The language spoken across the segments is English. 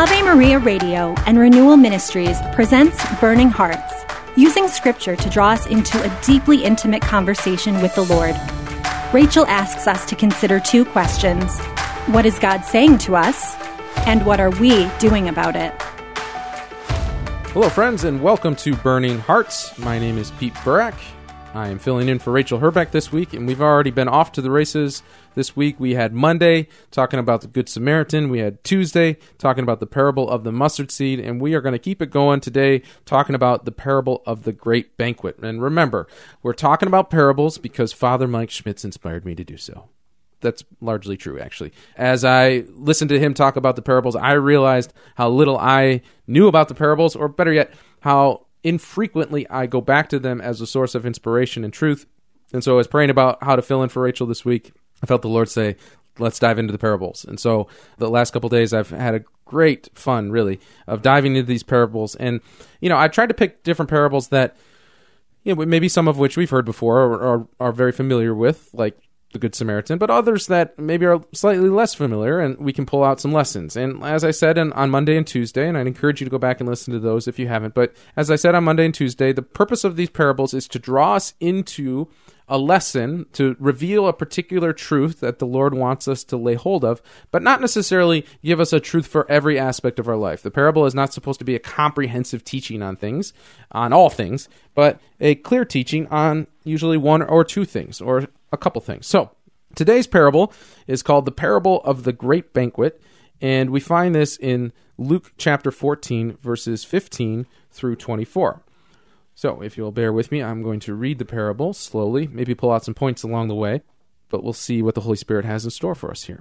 Ave Maria Radio and Renewal Ministries presents Burning Hearts, using Scripture to draw us into a deeply intimate conversation with the Lord. Rachel asks us to consider two questions. What is God saying to us? And what are we doing about it? Hello, friends, and welcome to Burning Hearts. My name is Pete Burak. I am filling in for Rachel Herbeck this week, and we've already been off to the races this week. We had Monday talking about the Good Samaritan. We had Tuesday talking about the parable of the mustard seed, and we are going to keep it going today talking about the parable of the great banquet. And remember, we're talking about parables because Father Mike Schmitz inspired me to do so. That's largely true, actually. As I listened to him talk about the parables, I realized how little I knew about the parables, or better yet, how infrequently I go back to them as a source of inspiration and truth. And so I was praying about how to fill in for Rachel this week. I felt the Lord say, let's dive into the parables. And so the last couple of days I've had a great fun, really, of diving into these parables. And, I tried to pick different parables that, maybe some of which we've heard before or are very familiar with, like the Good Samaritan, but others that maybe are slightly less familiar, and we can pull out some lessons. And as I said on Monday and Tuesday, and I'd encourage you to go back and listen to those if you haven't, but as I said on Monday and Tuesday, the purpose of these parables is to draw us into a lesson, to reveal a particular truth that the Lord wants us to lay hold of, but not necessarily give us a truth for every aspect of our life. The parable is not supposed to be a comprehensive teaching on things, on all things, but a clear teaching on usually one or two things, or a couple things. So, today's parable is called the parable of the great banquet, and we find this in Luke chapter 14, verses 15 through 24. So, if you'll bear with me, I'm going to read the parable slowly, maybe pull out some points along the way, but we'll see what the Holy Spirit has in store for us here.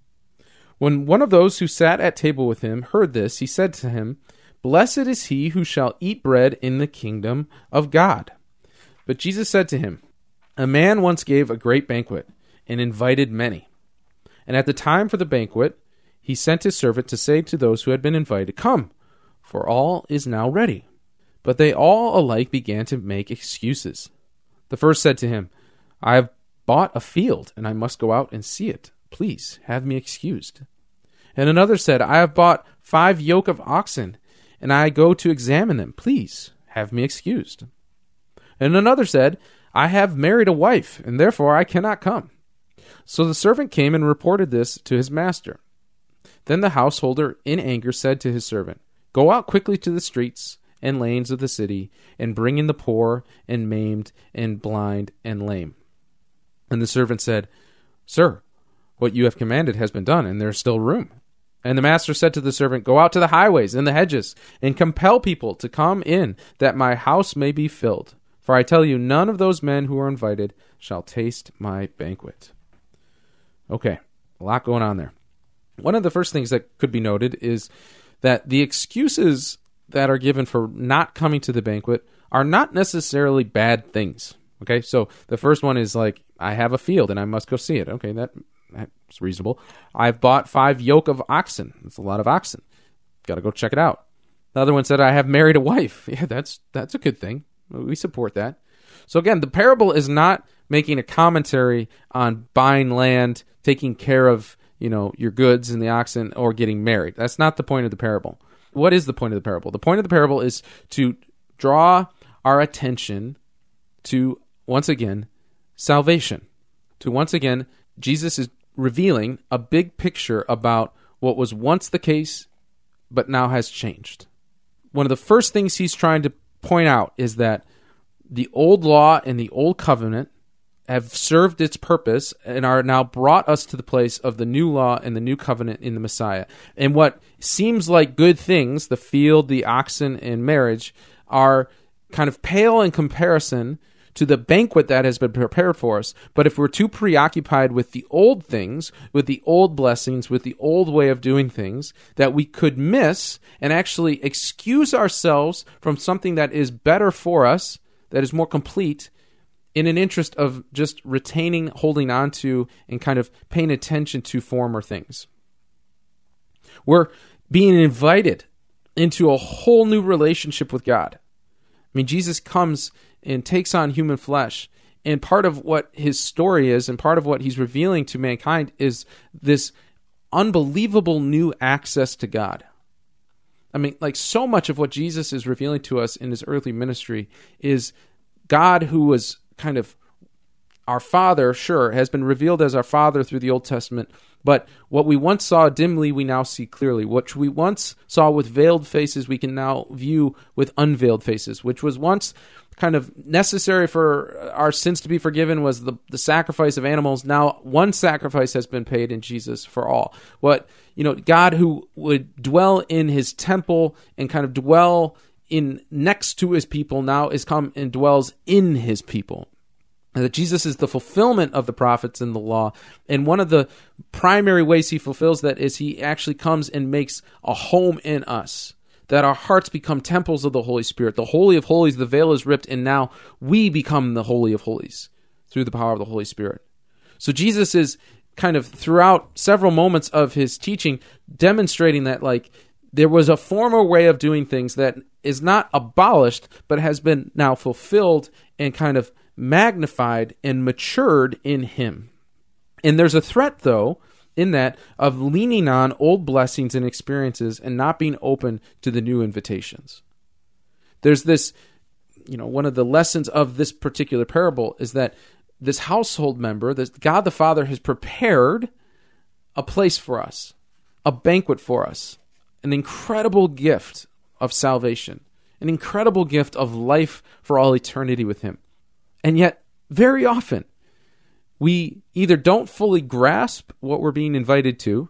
When one of those who sat at table with him heard this, he said to him, "Blessed is he who shall eat bread in the kingdom of God." But Jesus said to him, "A man once gave a great banquet and invited many. And at the time for the banquet, he sent his servant to say to those who had been invited, 'Come, for all is now ready.' But they all alike began to make excuses. The first said to him, 'I have bought a field, and I must go out and see it. Please have me excused.' And another said, 'I have bought 5 yoke of oxen, and I go to examine them. Please have me excused.' And another said, 'I have married a wife, and therefore I cannot come.' So the servant came and reported this to his master. Then the householder, in anger, said to his servant, 'Go out quickly to the streets and lanes of the city, and bring in the poor, and maimed, and blind, and lame.' And the servant said, 'Sir, what you have commanded has been done, and there is still room.' And the master said to the servant, 'Go out to the highways and the hedges, and compel people to come in, that my house may be filled. For I tell you, none of those men who are invited shall taste my banquet.'" Okay, a lot going on there. One of the first things that could be noted is that the excuses that are given for not coming to the banquet are not necessarily bad things. Okay, so the first one is like, "I have a field and I must go see it." Okay, that's reasonable. "I've bought 5 yoke of oxen." That's a lot of oxen. Got to go check it out. The other one said, "I have married a wife." Yeah, that's a good thing. We support that. So again, the parable is not making a commentary on buying land, taking care of, your goods and the oxen, or getting married. That's not the point of the parable. What is the point of the parable? The point of the parable is to draw our attention to, once again, salvation. To, once again, Jesus is revealing a big picture about what was once the case, but now has changed. One of the first things he's trying to point out is that the old law and the old covenant have served its purpose and are now brought us to the place of the new law and the new covenant in the Messiah. And what seems like good things, the field, the oxen, and marriage, are kind of pale in comparison to the banquet that has been prepared for us. But if we're too preoccupied with the old things, with the old blessings, with the old way of doing things, that we could miss and actually excuse ourselves from something that is better for us, that is more complete, in an interest of just retaining, holding on to, and kind of paying attention to former things. We're being invited into a whole new relationship with God. I mean, Jesus comes and takes on human flesh, and part of what his story is, and part of what he's revealing to mankind, is this unbelievable new access to God. I mean, like, so much of what Jesus is revealing to us in his earthly ministry is God, who was kind of our Father, sure, has been revealed as our Father through the Old Testament, but what we once saw dimly, we now see clearly. What we once saw with veiled faces, we can now view with unveiled faces, which was once kind of necessary for our sins to be forgiven was the sacrifice of animals. Now one sacrifice has been paid in Jesus for all. God, who would dwell in his temple and kind of dwell in next to his people, now is come and dwells in his people. That Jesus is the fulfillment of the prophets and the law. And one of the primary ways he fulfills that is he actually comes and makes a home in us, that our hearts become temples of the Holy Spirit. The Holy of Holies, the veil is ripped, and now we become the Holy of Holies through the power of the Holy Spirit. So Jesus is kind of throughout several moments of his teaching demonstrating that, like, there was a former way of doing things that is not abolished, but has been now fulfilled and kind of magnified and matured in him. And there's a threat, though, in that of leaning on old blessings and experiences and not being open to the new invitations. There's this, one of the lessons of this particular parable is that this household member, this God the Father, has prepared a place for us, a banquet for us, an incredible gift of salvation, an incredible gift of life for all eternity with him. And yet, very often, we either don't fully grasp what we're being invited to,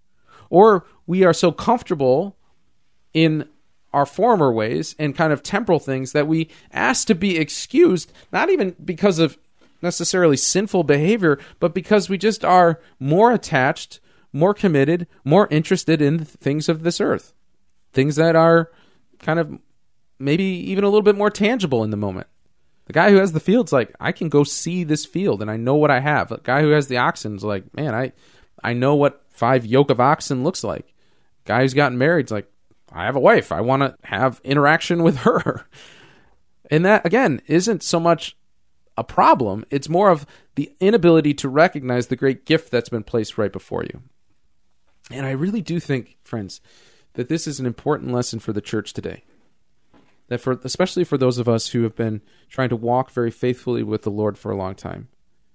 or we are so comfortable in our former ways and kind of temporal things that we ask to be excused, not even because of necessarily sinful behavior, but because we just are more attached, more committed, more interested in things of this earth, things that are kind of maybe even a little bit more tangible in the moment. The guy who has the field's like, I can go see this field and I know what I have. The guy who has the oxen's like, man, I know what 5 yoke of oxen looks like. Guy who's gotten married's like, I have a wife. I want to have interaction with her. And that, again, isn't so much a problem. It's more of the inability to recognize the great gift that's been placed right before you. And I really do think, friends, that this is an important lesson for the church today. That especially for those of us who have been trying to walk very faithfully with the Lord for a long time,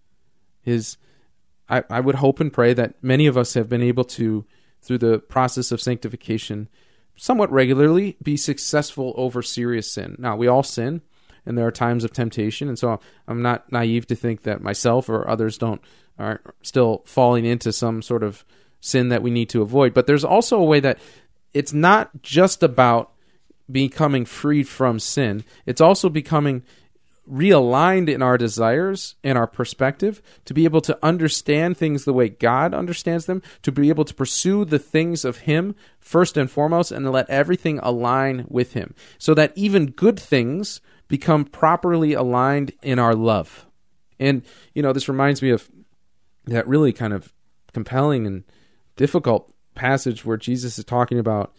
I would hope and pray that many of us have been able to, through the process of sanctification, somewhat regularly be successful over serious sin. Now, we all sin, and there are times of temptation, and so I'm not naive to think that myself or others are still falling into some sort of sin that we need to avoid. But there's also a way that it's not just about becoming freed from sin. It's also becoming realigned in our desires and our perspective to be able to understand things the way God understands them, to be able to pursue the things of Him first and foremost, and to let everything align with Him, so that even good things become properly aligned in our love. And, this reminds me of that really kind of compelling and difficult passage where Jesus is talking about,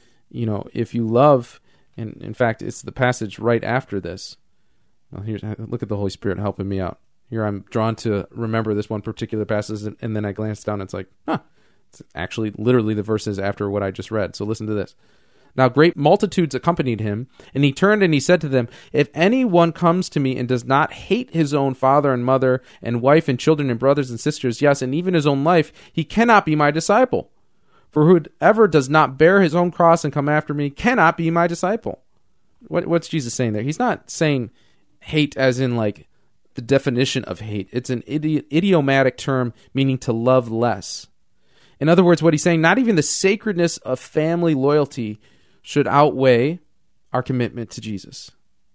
if you love. And in fact, it's the passage right after this. Well, look at the Holy Spirit helping me out. Here I'm drawn to remember this one particular passage, and then I glance down and it's like, it's actually literally the verses after what I just read. So listen to this. Now great multitudes accompanied him, and he turned and he said to them, if anyone comes to me and does not hate his own father and mother and wife and children and brothers and sisters, yes, and even his own life, he cannot be my disciple. For whoever does not bear his own cross and come after me cannot be my disciple. What's Jesus saying there? He's not saying hate as in like the definition of hate. It's an idiomatic term meaning to love less. In other words, what he's saying, not even the sacredness of family loyalty should outweigh our commitment to Jesus.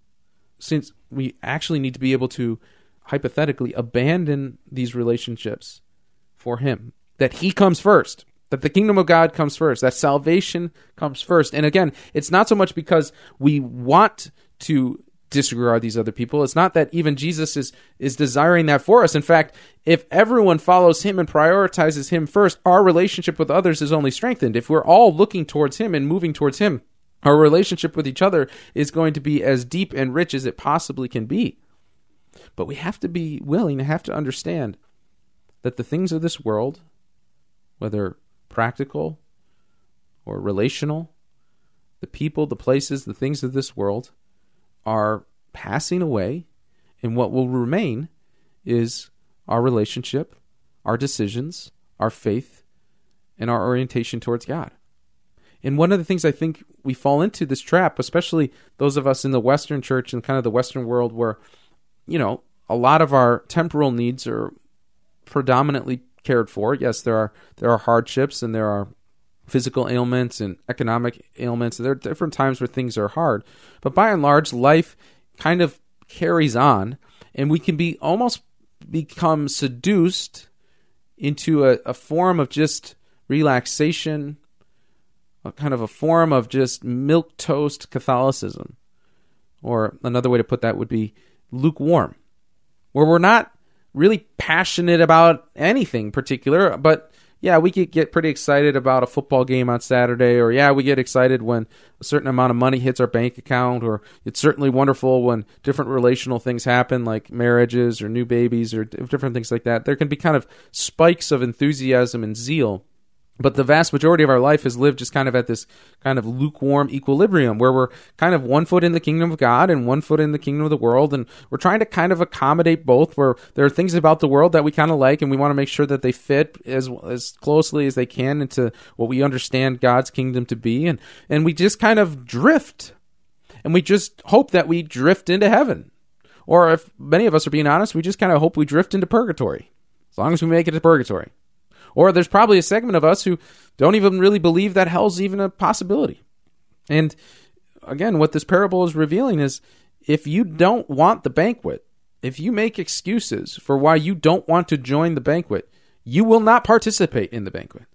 Since we actually need to be able to hypothetically abandon these relationships for him, that he comes first. That the kingdom of God comes first, that salvation comes first. And again, it's not so much because we want to disregard these other people. It's not that even Jesus is desiring that for us. In fact, if everyone follows him and prioritizes him first, our relationship with others is only strengthened. If we're all looking towards him and moving towards him, our relationship with each other is going to be as deep and rich as it possibly can be. But we have to be willing, have to understand that the things of this world, whether practical or relational, The people, the places, the things of this world are passing away, and what will remain is our relationship, our decisions, our faith, and our orientation towards God. And one of the things I think we fall into this trap, especially those of us in the Western church and kind of the Western world where, a lot of our temporal needs are predominantly cared for. Yes, there are hardships and there are physical ailments and economic ailments. There are different times where things are hard. But by and large, life kind of carries on, and we can almost become seduced into a form of just relaxation, a kind of a form of just milquetoast Catholicism. Or another way to put that would be lukewarm, where we're not really passionate about anything particular, but yeah, we could get pretty excited about a football game on Saturday, or yeah, we get excited when a certain amount of money hits our bank account, or it's certainly wonderful when different relational things happen, like marriages or new babies or different things like that. There can be kind of spikes of enthusiasm and zeal, but the vast majority of our life is lived just kind of at this kind of lukewarm equilibrium where we're kind of 1 foot in the kingdom of God and 1 foot in the kingdom of the world, and we're trying to kind of accommodate both, where there are things about the world that we kind of like and we want to make sure that they fit as closely as they can into what we understand God's kingdom to be, and we just kind of drift, and we just hope that we drift into heaven. Or if many of us are being honest, we just kind of hope we drift into purgatory, as long as we make it to purgatory. Or there's probably a segment of us who don't even really believe that hell's even a possibility. And again, what this parable is revealing is if you don't want the banquet, if you make excuses for why you don't want to join the banquet, you will not participate in the banquet.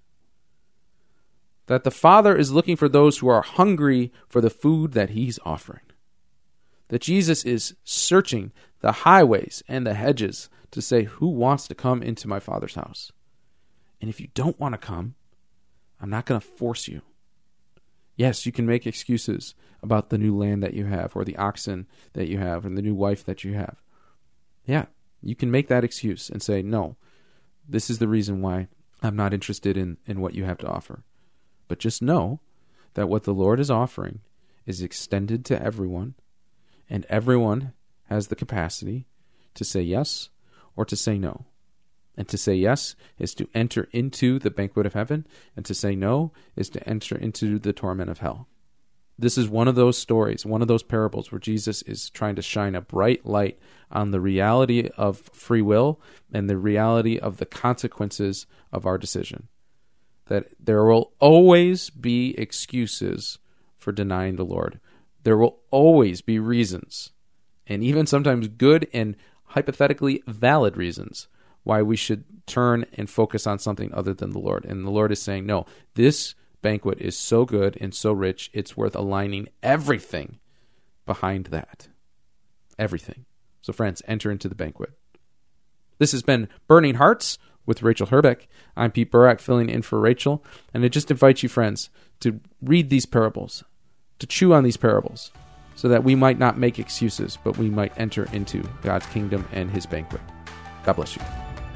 That the Father is looking for those who are hungry for the food that he's offering. That Jesus is searching the highways and the hedges to say, who wants to come into my Father's house? And if you don't want to come, I'm not going to force you. Yes, you can make excuses about the new land that you have, or the oxen that you have, and the new wife that you have. Yeah, you can make that excuse and say, no, this is the reason why I'm not interested in what you have to offer. But just know that what the Lord is offering is extended to everyone, and everyone has the capacity to say yes or to say no. And to say yes is to enter into the banquet of heaven, and to say no is to enter into the torment of hell. This is one of those stories, one of those parables where Jesus is trying to shine a bright light on the reality of free will and the reality of the consequences of our decision. That there will always be excuses for denying the Lord. There will always be reasons, and even sometimes good and hypothetically valid reasons, why we should turn and focus on something other than the Lord. And the Lord is saying, no, this banquet is so good and so rich, it's worth aligning everything behind that. Everything. So friends, enter into the banquet. This has been Burning Hearts with Rachel Herbeck. I'm Pete Burak, filling in for Rachel. And I just invite you, friends, to read these parables, to chew on these parables, so that we might not make excuses, but we might enter into God's kingdom and his banquet. God bless you.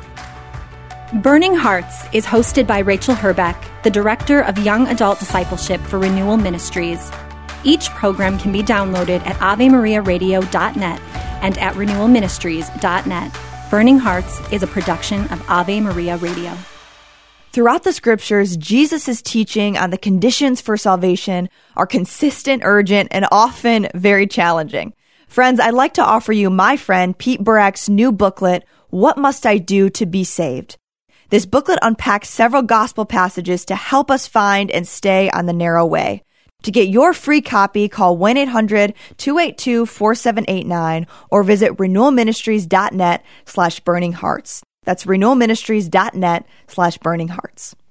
Burning Hearts is hosted by Rachel Herbeck, the Director of Young Adult Discipleship for Renewal Ministries. Each program can be downloaded at AveMariaRadio.net and at RenewalMinistries.net. Burning Hearts is a production of Ave Maria Radio. Throughout the scriptures, Jesus' teaching on the conditions for salvation are consistent, urgent, and often very challenging. Friends, I'd like to offer you my friend Pete Burak's new booklet, What Must I Do to Be Saved? This booklet unpacks several gospel passages to help us find and stay on the narrow way. To get your free copy, call 1-800-282-4789 or visit renewalministries.net/burninghearts. That's renewalministries.net/burninghearts.